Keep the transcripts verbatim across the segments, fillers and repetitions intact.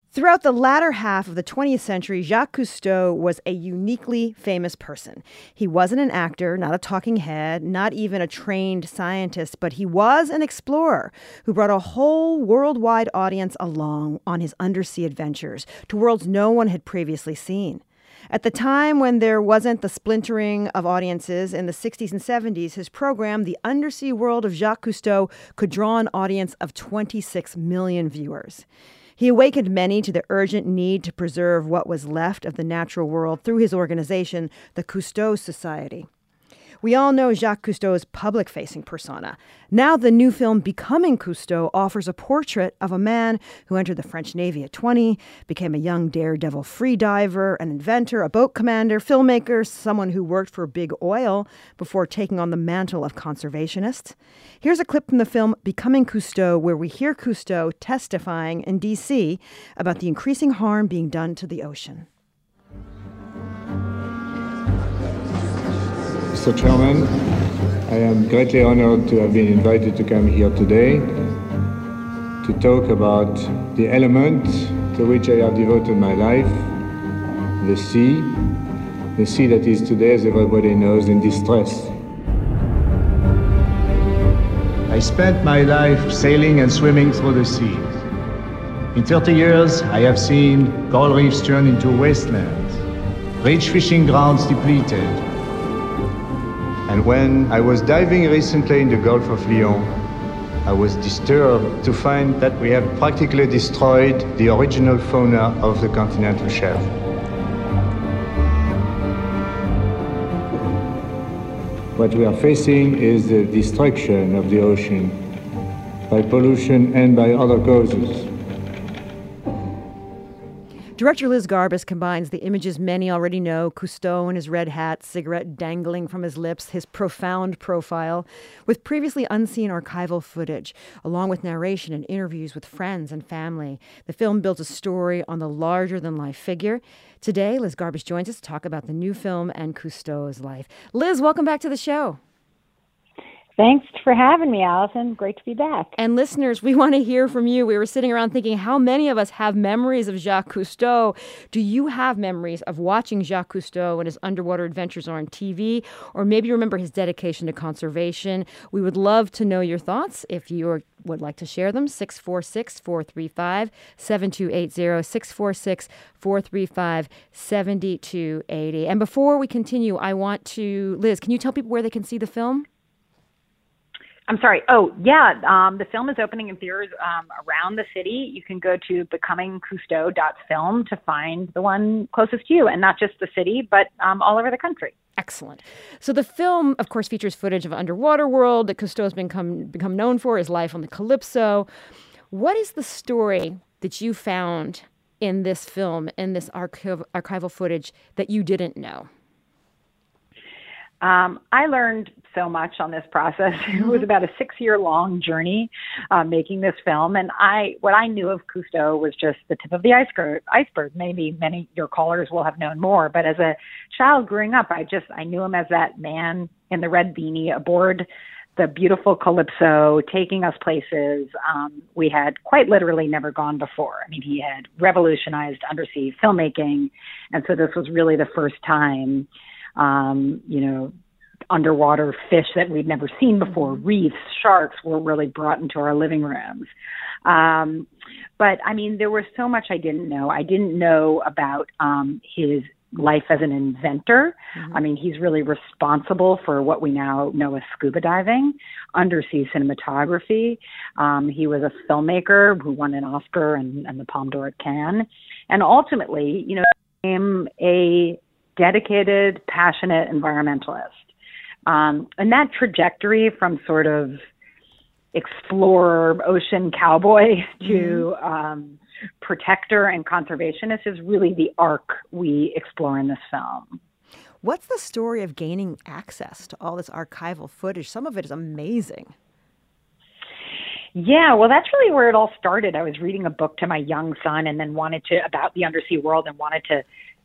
Throughout the latter half of the twentieth century, Jacques Cousteau was a uniquely famous person. He wasn't an actor, not a talking head, not even a trained scientist, but he was an explorer who brought a whole worldwide audience along on his undersea adventures to worlds no one had previously seen. At the time when there wasn't the splintering of audiences in the sixties and seventies, his program, The Undersea World of Jacques Cousteau, could draw an audience of twenty-six million viewers. He awakened many to the urgent need to preserve what was left of the natural world through his organization, the Cousteau Society. We all know Jacques Cousteau's public-facing persona. Now the new film Becoming Cousteau offers a portrait of a man who entered the French Navy at twenty, became a young daredevil freediver, an inventor, a boat commander, filmmaker, someone who worked for Big Oil before taking on the mantle of conservationist. Here's a clip from the film Becoming Cousteau, where we hear Cousteau testifying in D C about the increasing harm being done to the ocean. Mister Chairman, I am greatly honored to have been invited to come here today to talk about the element to which I have devoted my life, the sea, the sea that is today, as everybody knows, in distress. I spent my life sailing and swimming through the seas. In thirty years, I have seen coral reefs turn into wastelands, rich fishing grounds depleted. And when I was diving recently in the Gulf of Lyon, I was disturbed to find that we have practically destroyed the original fauna of the continental shelf. What we are facing is the destruction of the ocean by pollution and by other causes. Director Liz Garbus combines the images many already know, Cousteau in his red hat, cigarette dangling from his lips, his profound profile, with previously unseen archival footage, along with narration and interviews with friends and family. The film builds a story on the larger-than-life figure. Today, Liz Garbus joins us to talk about the new film and Cousteau's life. Liz, welcome back to the show. Thanks for having me, Allison. Great to be back. And listeners, we want to hear from you. We were sitting around thinking, how many of us have memories of Jacques Cousteau? Do you have memories of watching Jacques Cousteau and his underwater adventures on T V? Or maybe you remember his dedication to conservation? We would love to know your thoughts. If you are would like to share them, six four six, four three five, seven two eight zero, six four six, four three five, seven two eight zero. And before we continue, I want to, Liz, can you tell people where they can see the film? I'm sorry. Oh, yeah. Um, the film is opening in theaters um, around the city. You can go to becoming cousteau dot film to find the one closest to you, and not just the city, but um, all over the country. Excellent. So the film, of course, features footage of an underwater world that Cousteau has become, become known for, his life on the Calypso. What is the story that you found in this film, in this archiv- archival footage, that you didn't know? Um, I learned so much on this process. It was about a six-year-long journey uh, making this film, and I what I knew of Cousteau was just the tip of the iceberg. Iceberg. Maybe many of your callers will have known more, but as a child growing up, I just I knew him as that man in the red beanie aboard the beautiful Calypso, taking us places um, we had quite literally never gone before. I mean, he had revolutionized undersea filmmaking, and so this was really the first time. Um, you know, underwater fish that we'd never seen before, reefs, sharks were really brought into our living rooms. Um, but I mean, there was so much I didn't know. I didn't know about um, his life as an inventor. Mm-hmm. I mean, he's really responsible for what we now know as scuba diving, undersea cinematography. Um, he was a filmmaker who won an Oscar and, and the Palme d'Or at Cannes. And ultimately, you know, became a dedicated, passionate environmentalist. Um, and that trajectory from sort of explorer, ocean cowboy to mm-hmm. um, protector and conservationist is really the arc we explore in this film. What's the story of gaining access to all this archival footage? Some of it is amazing. Yeah, well, that's really where it all started. I was reading a book to my young son and then wanted to, about the undersea world, and wanted to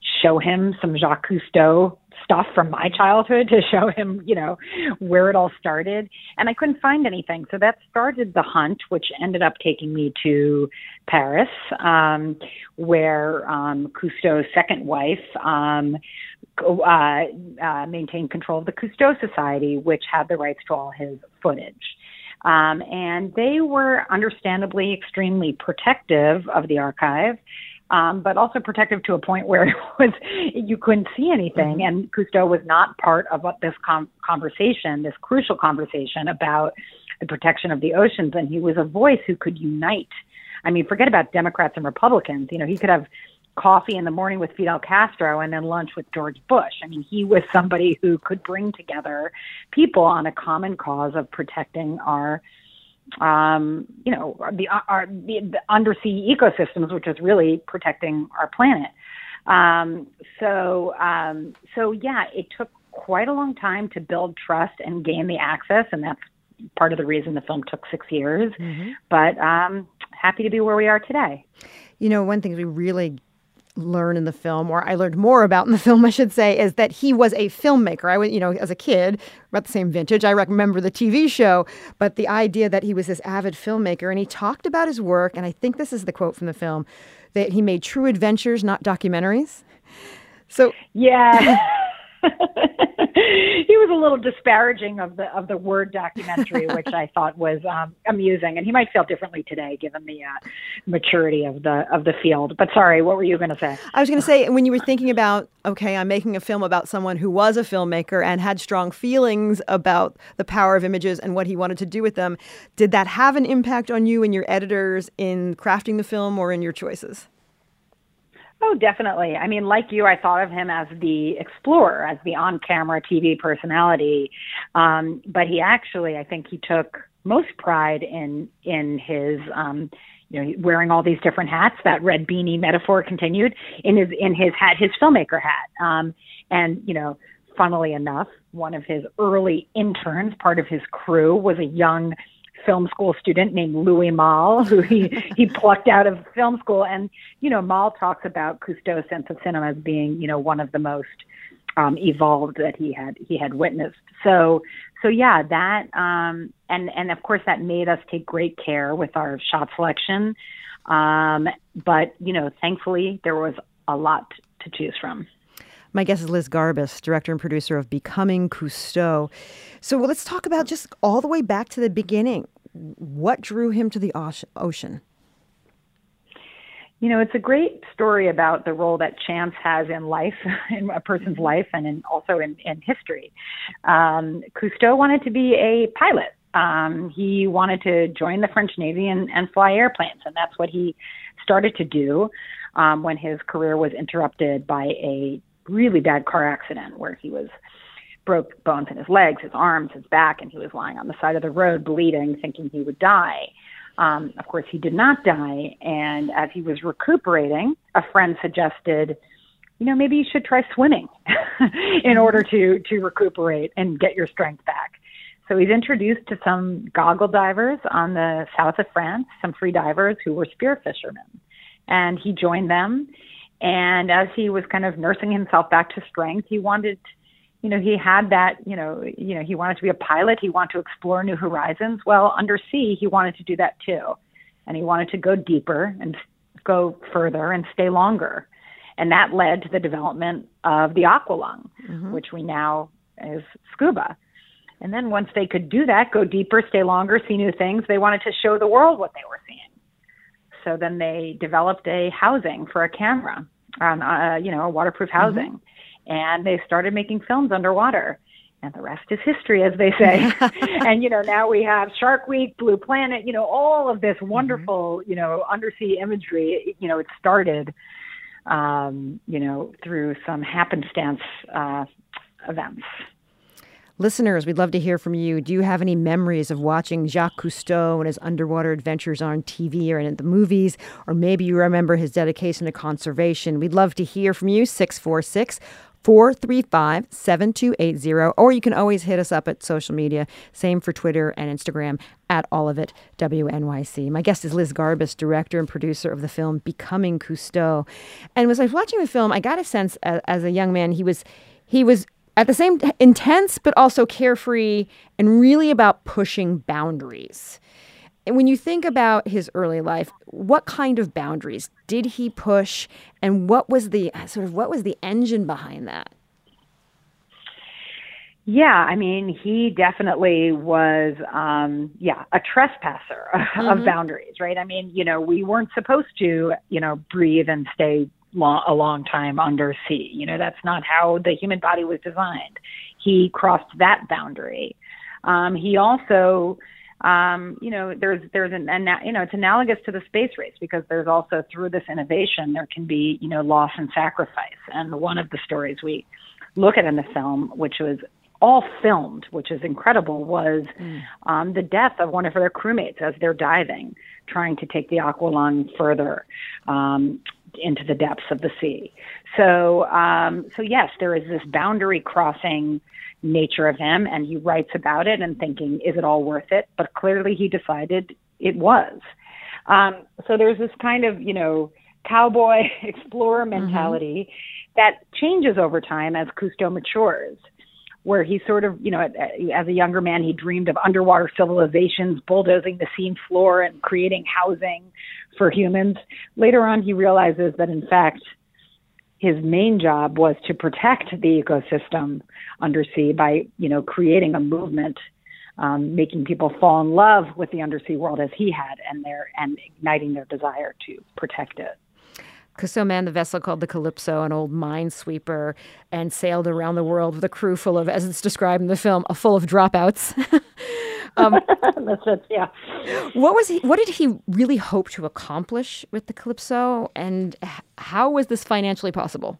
show him some Jacques Cousteau stuff from my childhood, to show him, you know, where it all started. And I couldn't find anything. So that started the hunt, which ended up taking me to Paris, um, where um, Cousteau's second wife um, uh, uh, maintained control of the Cousteau Society, which had the rights to all his footage. Um, and they were understandably extremely protective of the archive, um, but also protective to a point where it was, you couldn't see anything. Mm-hmm. And Cousteau was not part of what this com- conversation, this crucial conversation about the protection of the oceans. And he was a voice who could unite. I mean, forget about Democrats and Republicans. You know, he could have coffee in the morning with Fidel Castro and then lunch with George Bush. I mean, he was somebody who could bring together people on a common cause of protecting our, um, you know, the, our, the, the undersea ecosystems, which is really protecting our planet. Um, so, um, so yeah, it took quite a long time to build trust and gain the access, and that's part of the reason the film took six years. Mm-hmm. But um, happy to be where we are today. You know, one thing we really learn in the film, or I learned more about in the film, I should say, is that he was a filmmaker. I was, you know, as a kid, about the same vintage, I remember the T V show, but the idea that he was this avid filmmaker, and he talked about his work, and I think this is the quote from the film, that he made true adventures, not documentaries. So yeah. He was a little disparaging of the of the word documentary, which I thought was um, amusing, and he might feel differently today given the uh, maturity of the of the field. But sorry, what were you going to say? I was going to say, when you were thinking about, okay, I'm making a film about someone who was a filmmaker and had strong feelings about the power of images and what he wanted to do with them, did that have an impact on you and your editors in crafting the film or in your choices? Oh, definitely. I mean, like you, I thought of him as the explorer, as the on-camera T V personality. Um, but he actually, I think he took most pride in in his, um, you know, wearing all these different hats. That red beanie metaphor continued in his in his hat, his filmmaker hat. Um, and you know, funnily enough, one of his early interns, part of his crew, was a young film school student named Louis Malle, who he, he plucked out of film school. And, you know, Malle talks about Cousteau's sense of cinema as being, you know, one of the most um, evolved that he had he had witnessed. So, so yeah, that, um, and, and of course that made us take great care with our shot selection. Um, but, you know, thankfully there was a lot to choose from. My guest is Liz Garbus, director and producer of Becoming Cousteau. So well, let's talk about just all the way back to the beginning. What drew him to the ocean? You know, it's a great story about the role that chance has in life, in a person's life, and in, also in, in history. Um, Cousteau wanted to be a pilot. Um, he wanted to join the French Navy and, and fly airplanes, and that's what he started to do um, when his career was interrupted by a really bad car accident where he was broke bones in his legs, his arms, his back, and he was lying on the side of the road bleeding, thinking he would die. Um, of course, he did not die. And as he was recuperating, a friend suggested, you know, maybe you should try swimming in order to, to recuperate and get your strength back. So he's introduced to some goggle divers on the south of France, some free divers who were spear fishermen. And he joined them. And as he was kind of nursing himself back to strength, he wanted, you know, he had that, you know, you know, he wanted to be a pilot. He wanted to explore new horizons. Well, undersea, he wanted to do that too. And he wanted to go deeper and go further and stay longer. And that led to the development of the aqualung, mm-hmm. which we now is scuba. And then once they could do that, go deeper, stay longer, see new things, they wanted to show the world what they were seeing. So then they developed a housing for a camera, um, uh, you know, a waterproof housing. Mm-hmm. And they started making films underwater. And the rest is history, as they say. And, you know, now we have Shark Week, Blue Planet, you know, all of this wonderful, mm-hmm. you know, undersea imagery. You know, it started, um, you know, through some happenstance uh, events. Listeners, we'd love to hear from you. Do you have any memories of watching Jacques Cousteau and his underwater adventures on T V or in the movies? Or maybe you remember his dedication to conservation. We'd love to hear from you. six four six, four three five, seven two eight zero, or you can always hit us up at social media. Same for Twitter and Instagram, at all of it W N Y C. My guest is Liz Garbus, director and producer of the film Becoming Cousteau. And as I was watching the film, I got a sense as, as a young man, he was he was at the same t- intense, but also carefree and really about pushing boundaries. And when you think about his early life, what kind of boundaries did he push, and what was the sort of what was the engine behind that? Yeah, I mean, he definitely was, um, yeah, a trespasser mm-hmm. of boundaries, right? I mean, you know, we weren't supposed to, you know, breathe and stay long, a long time under sea. You know, that's not how the human body was designed. He crossed that boundary. Um, he also, um, you know, there's, there's an, an, you know, it's analogous to the space race, because there's also, through this innovation, there can be, you know, loss and sacrifice. And one of the stories we look at in the film, which was all filmed, which is incredible, was mm. um, the death of one of their crewmates as they're diving, trying to take the Aqualung further um, into the depths of the sea. So, um, so yes, there is this boundary crossing nature of him, and he writes about it and thinking, is it all worth it? But clearly he decided it was. Um, so there's this kind of, you know, cowboy explorer mentality mm-hmm. that changes over time as Cousteau matures, where he sort of, you know, as a younger man, he dreamed of underwater civilizations bulldozing the sea floor and creating housing for humans. Later on, he realizes that, in fact, his main job was to protect the ecosystem undersea by, you know, creating a movement, um, making people fall in love with the undersea world as he had, and their and igniting their desire to protect it. Cousteau manned the vessel called the Calypso, an old minesweeper, and sailed around the world with a crew full of, as it's described in the film, a full of dropouts. um, That's it, yeah. What was he? What did he really hope to accomplish with the Calypso, and how was this financially possible?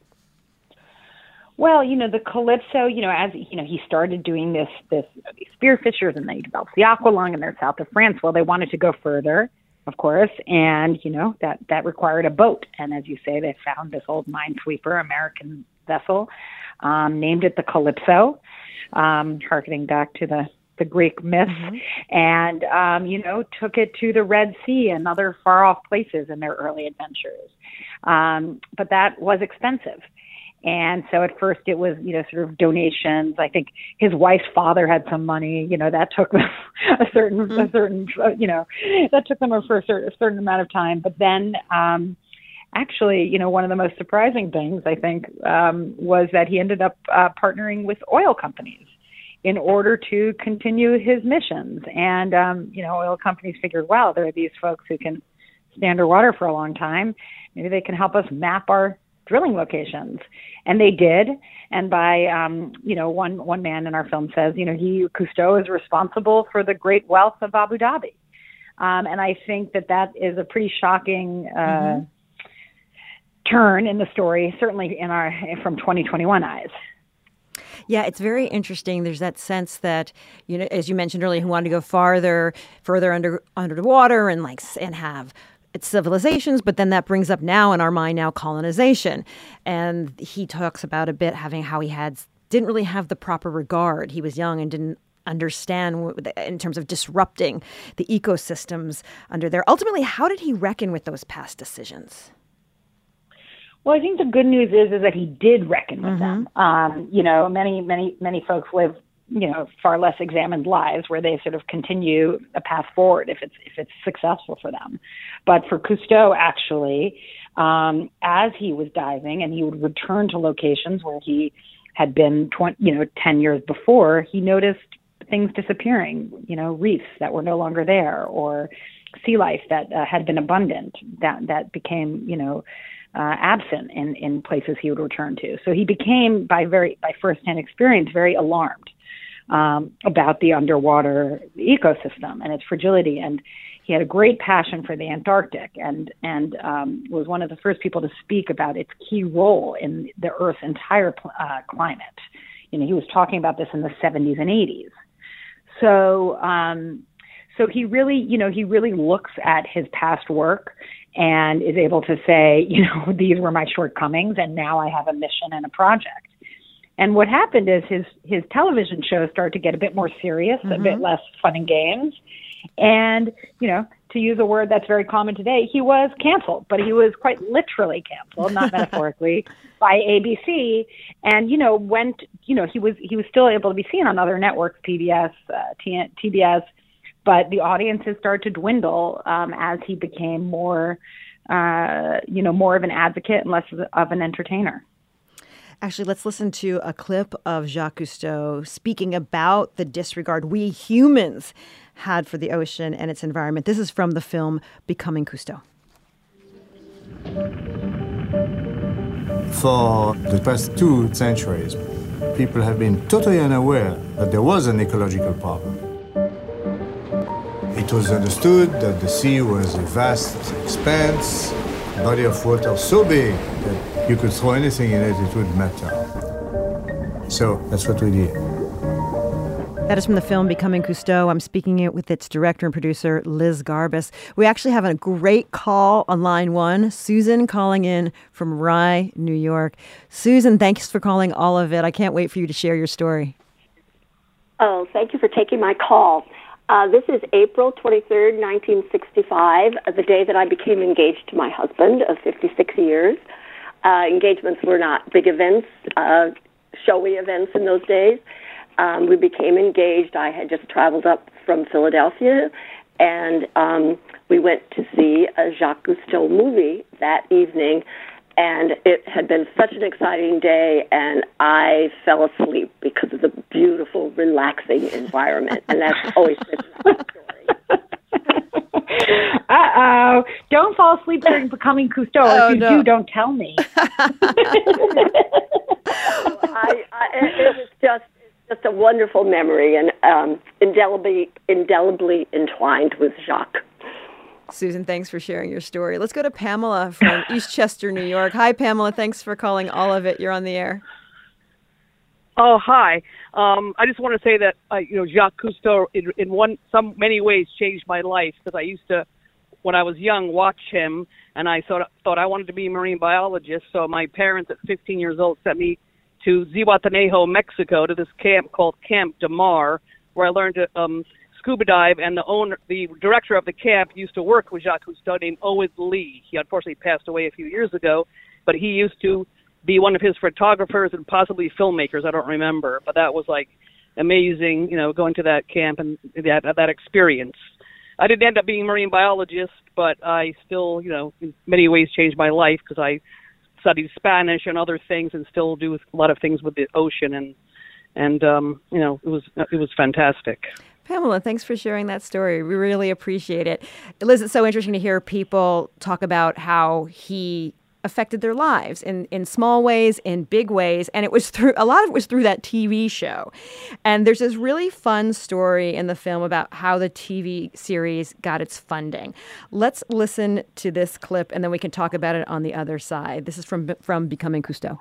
Well, you know, the Calypso, you know, as you know, he started doing this, this these spearfishers, and they developed the Aqualung, and they're south of France. Well, they wanted to go further, of course, and, you know, that, that required a boat. And as you say, they found this old minesweeper American vessel, um, named it the Calypso, um, harkening back to the, the Greek myth, mm-hmm. and, um, you know, took it to the Red Sea and other far-off places in their early adventures. Um, but that was expensive. And so at first it was, you know, sort of donations. I think his wife's father had some money, you know, that took them a certain, mm-hmm. a certain, you know, that took them for a certain, a certain amount of time. But then um, actually, you know, one of the most surprising things, I think, um, was that he ended up uh, partnering with oil companies in order to continue his missions. And, um, you know, oil companies figured, wow, there are these folks who can stay underwater for a long time. Maybe they can help us map our drilling locations. And they did. And by, um, you know, one, one man in our film says, you know, he, Cousteau, is responsible for the great wealth of Abu Dhabi. Um, and I think that that is a pretty shocking uh, mm-hmm. turn in the story, certainly in our, from twenty twenty-one eyes. Yeah, it's very interesting. There's that sense that, you know, as you mentioned earlier, he wanted to go farther, further under, under the water and like, and have it's civilizations, but then that brings up now in our mind now colonization. And he talks about a bit having how he had didn't really have the proper regard. He was young and didn't understand in terms of disrupting the ecosystems under there. Ultimately, how did he reckon with those past decisions? Well, I think the good news is is that he did reckon with mm-hmm. them. Um, you know, many, many, many folks live, you know, far less examined lives where they sort of continue a path forward if it's if it's successful for them. But for Cousteau, actually, um, as he was diving and he would return to locations where he had been, twenty, you know, ten years before, he noticed things disappearing, you know, reefs that were no longer there, or sea life that uh, had been abundant that that became, you know, uh, absent in, in places he would return to. So he became, by very by firsthand experience, very alarmed um, about the underwater ecosystem and its fragility. And he had a great passion for the Antarctic, and and um, was one of the first people to speak about its key role in the Earth's entire uh, climate. You know, he was talking about this in the seventies and eighties. So, um, so he really, you know, he really looks at his past work and is able to say, you know, these were my shortcomings, and now I have a mission and a project. And what happened is his his television shows started to get a bit more serious, mm-hmm. a bit less fun and games. And, you know, to use a word that's very common today, he was canceled, but he was quite literally canceled, not metaphorically, by A B C. And, you know, went, you know, he was he was still able to be seen on other networks, P B S, uh, T B S, but the audiences started to dwindle um, as he became more, uh, you know, more of an advocate and less of an entertainer. Actually, let's listen to a clip of Jacques Cousteau speaking about the disregard we humans had for the ocean and its environment. This is from the film Becoming Cousteau. For the past two centuries, people have been totally unaware that there was an ecological problem. It was understood that the sea was a vast expanse, a body of water so big that you could throw anything in it, it would melt down. So that's what we did. That is from the film Becoming Cousteau. I'm speaking it with its director and producer, Liz Garbus. We actually have a great call on line one. Susan calling in from Rye, New York. Susan, thanks for calling all of it. I can't wait for you to share your story. Oh, thank you for taking my call. Uh, this is April twenty-third, nineteen sixty-five, the day that I became engaged to my husband of fifty-six years. Uh, engagements were not big events, uh, showy events in those days. Um, we became engaged. I had just traveled up from Philadelphia, and um, we went to see a Jacques Cousteau movie that evening, and it had been such an exciting day, and I fell asleep because of the beautiful, relaxing environment, and that's always been my story. Uh-oh. Don't fall asleep during Becoming Cousteau. Oh, if you no. do, don't tell me. I, I, it was just just a wonderful memory, and um, indelibly, indelibly entwined with Jacques. Susan, thanks for sharing your story. Let's go to Pamela from Eastchester, New York. Hi, Pamela. Thanks for calling all of it. You're on the air. Oh, hi. Um, I just want to say that, uh, you know, Jacques Cousteau, in, in one, some many ways, changed my life, because I used to, when I was young, watch him, and I thought, thought I wanted to be a marine biologist. So my parents at fifteen years old sent me to Zihuatanejo, Mexico, to this camp called Camp de Mar, where I learned to um, scuba dive. And the owner, the director of the camp, used to work with Jacques Cousteau, named Owen Lee. He unfortunately passed away a few years ago, but he used to be one of his photographers and possibly filmmakers. I don't remember, but that was like amazing, you know, going to that camp and that that experience. I didn't end up being a marine biologist, but I still, you know, in many ways changed my life, because I studied Spanish and other things, and still do a lot of things with the ocean, and and um, you know, it was it was fantastic. Pamela, thanks for sharing that story. We really appreciate it. Liz, it's so interesting to hear people talk about how he affected their lives in, in small ways, in big ways. And it was through, a lot of it was through that T V show. And there's this really fun story in the film about how the T V series got its funding. Let's listen to this clip, and then we can talk about it on the other side. This is from, from Becoming Cousteau.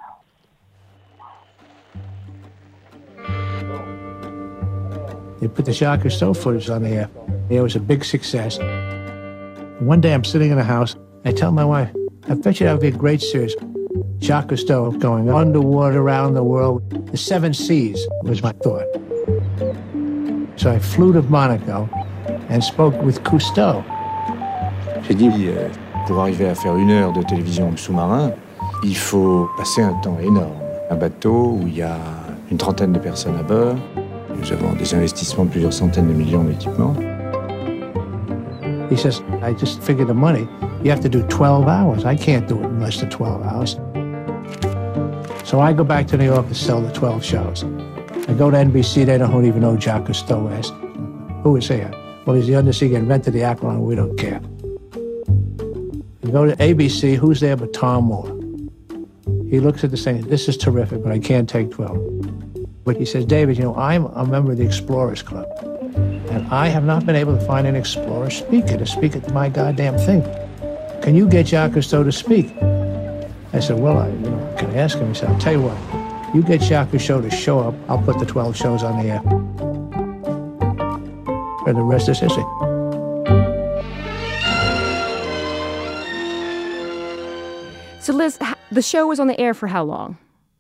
They put the Jacques Cousteau footage on the air. It was a big success. One day I'm sitting in a house. I tell my wife, I bet you that would be a great series. Jacques Cousteau going underwater around the world. The seven seas was my thought. So I flew to Monaco and spoke with Cousteau. J'ai dit, euh, pour arriver à faire une heure de télévision sous-marin, il faut passer un temps énorme. Un bateau où il y a une trentaine de personnes à bord. Nous avons des investissements de plusieurs centaines de millions d'équipements. He says, I just figured the money. You have to do twelve hours. I can't do it in less than twelve hours. So I go back to New York to sell the twelve shows. I go to N B C. They don't even know who Jacques Cousteau is. Who is he? Well, he's the undersea guy, invented the aqualung. We don't care. You go to A B C. Who's there but Tom Moore? He looks at the thing. This is terrific, but I can't take twelve. But he says, David, you know, I'm a member of the Explorers Club. And I have not been able to find an explorer speaker to speak at my goddamn thing. Can you get Jacques Cousteau to speak? I said, well, I you know, can I ask him? He said, I'll tell you what. You get Jacques Cousteau to show up. I'll put the twelve shows on the air. And the rest is history. So, Liz, the show was on the air for how long?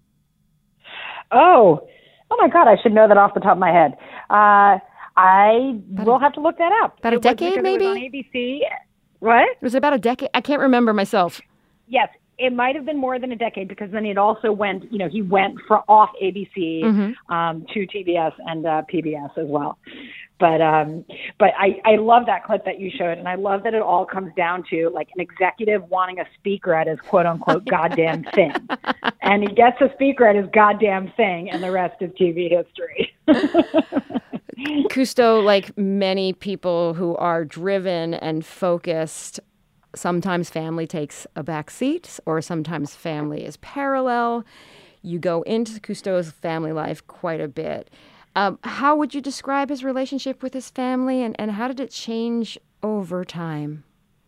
Oh, oh my God! I should know that off the top of my head. Uh, I about will a, have to look that up. About it a decade, maybe? It was on A B C. What? Was it about a decade? I can't remember myself. Yes, it might have been more than a decade because then it also went. You know, he went from off A B C mm-hmm. um, to T B S and uh, P B S as well. But um, but I, I love that clip that you showed, and I love that it all comes down to like an executive wanting a speaker at his quote unquote goddamn thing, and he gets a speaker at his goddamn thing, and the rest is T V history. Cousteau, like many people who are driven and focused, sometimes family takes a back seat, or sometimes family is parallel. You go into Cousteau's family life quite a bit. Um, how would you describe his relationship with his family, and, and how did it change over time?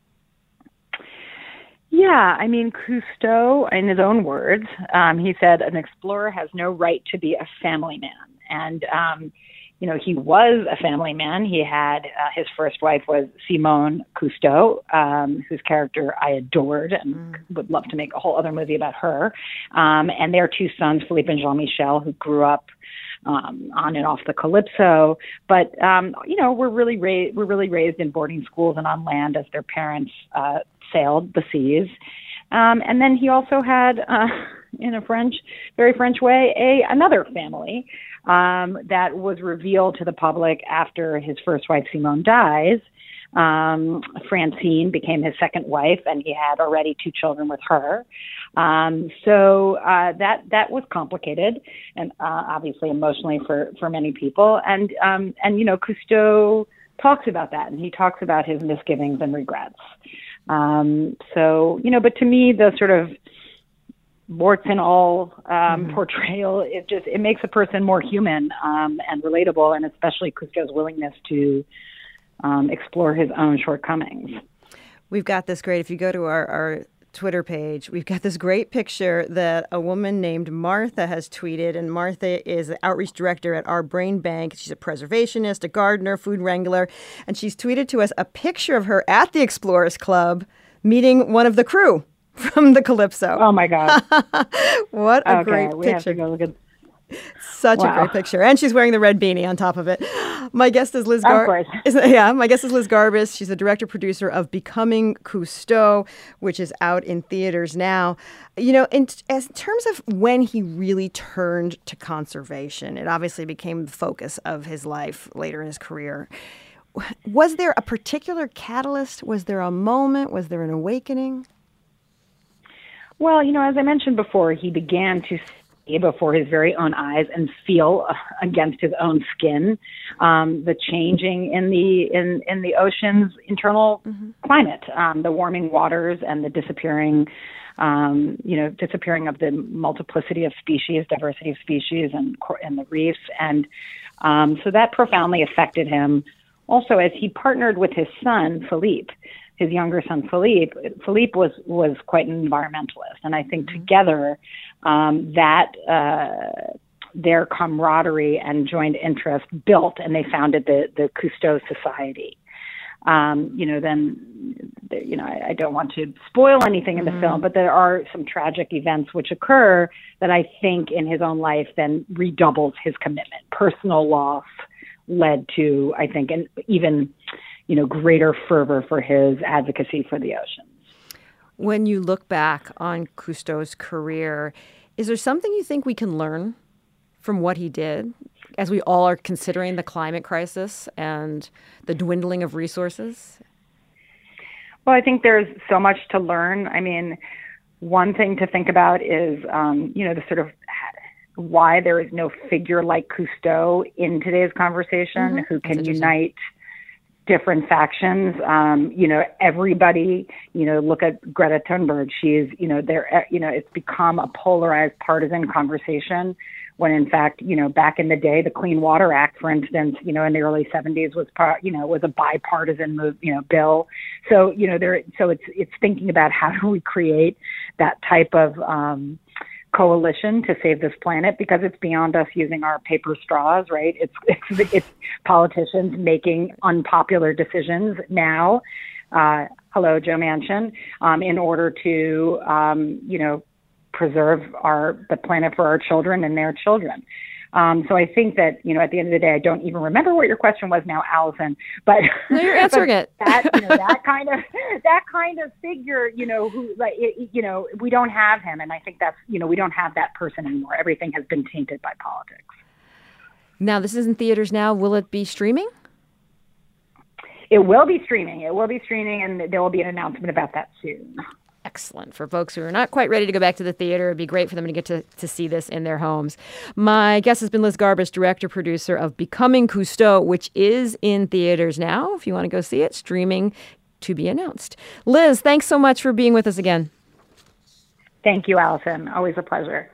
Yeah, I mean, Cousteau, in his own words, um, he said, an explorer has no right to be a family man. And, um, you know, he was a family man. He had, uh, his first wife was Simone Cousteau, um, whose character I adored and mm. would love to make a whole other movie about her. Um, and their two sons, Philippe and Jean-Michel, who grew up Um, on and off the Calypso, but um, you know, we're really raised we're really raised in boarding schools and on land as their parents uh, sailed the seas. Um, and then he also had, uh, in a French, very French way, a another family um, that was revealed to the public after his first wife Simone dies. Um, Francine became his second wife, and he had already two children with her. Um, so uh, that that was complicated, and uh, obviously emotionally for, for many people. And um, and you know, Cousteau talks about that, and he talks about his misgivings and regrets. Um, so you know, but to me, the sort of warts and all um, mm-hmm. portrayal, it just it makes a person more human um, and relatable, and especially Cousteau's willingness to Um, explore his own shortcomings. We've got this great, if you go to our, our Twitter page, we've got this great picture that a woman named Martha has tweeted. And Martha is the outreach director at Our Brain Bank. She's a preservationist, a gardener, food wrangler. And she's tweeted to us a picture of her at the Explorers Club meeting one of the crew from the Calypso. Oh, my God. What a okay, great we picture. Have to go look at Such wow. a great picture. And she's wearing the red beanie on top of it. My guest is Liz Garbus. Of course. Yeah, my guest is Liz Garbus. She's the director-producer of Becoming Cousteau, which is out in theaters now. You know, in, as in terms of when he really turned to conservation, it obviously became the focus of his life later in his career. Was there a particular catalyst? Was there a moment? Was there an awakening? Well, you know, as I mentioned before, he began to before his very own eyes and feel uh, against his own skin um, the changing in the in, in the ocean's internal mm-hmm. climate, um, the warming waters and the disappearing, um, you know, disappearing of the multiplicity of species, diversity of species, and and the reefs, and um, so that profoundly affected him. Also, as he partnered with his son Philippe. His younger son, Philippe, Philippe was, was quite an environmentalist. And I think mm-hmm. together um, that uh, their camaraderie and joint interest built, and they founded the, the Cousteau Society. Um, you know, then, you know, I, I don't want to spoil anything in the mm-hmm. film, but there are some tragic events which occur that I think in his own life then redoubles his commitment. Personal loss led to, I think, an even you know, greater fervor for his advocacy for the oceans. When you look back on Cousteau's career, is there something you think we can learn from what he did as we all are considering the climate crisis and the dwindling of resources? Well, I think there's so much to learn. I mean, one thing to think about is, um, you know, the sort of why there is no figure like Cousteau in today's conversation mm-hmm. who can unite different factions. Um, you know, everybody, you know, look at Greta Thunberg. She is, you know, there, you know, it's become a polarized partisan conversation when in fact, you know, back in the day, the Clean Water Act, for instance, you know, in the early seventies was, you know, was a bipartisan move, you know, bill. So, you know, there, so it's, it's thinking about how do we create that type of, um, coalition to save this planet, because it's beyond us using our paper straws, right? It's it's, it's politicians making unpopular decisions now. Uh, Hello, Joe Manchin, um, in order to, um, you know, preserve our the planet for our children and their children. Um, so I think that, you know, at the end of the day, I don't even remember what your question was now, Allison. But no, you're answering but it. that, you know, that kind of that kind of figure, you know, who like it, you know, we don't have him, and I think that's, you know, we don't have that person anymore. Everything has been tainted by politics. Now, this is in theaters now. Will it be streaming? It will be streaming. It will be streaming, and there will be an announcement about that soon. Excellent. For folks who are not quite ready to go back to the theater, it'd be great for them to get to, to see this in their homes. My guest has been Liz Garbus, director, producer of Becoming Cousteau, which is in theaters now. If you want to go see it, streaming to be announced. Liz, thanks so much for being with us again. Thank you, Allison. Always a pleasure.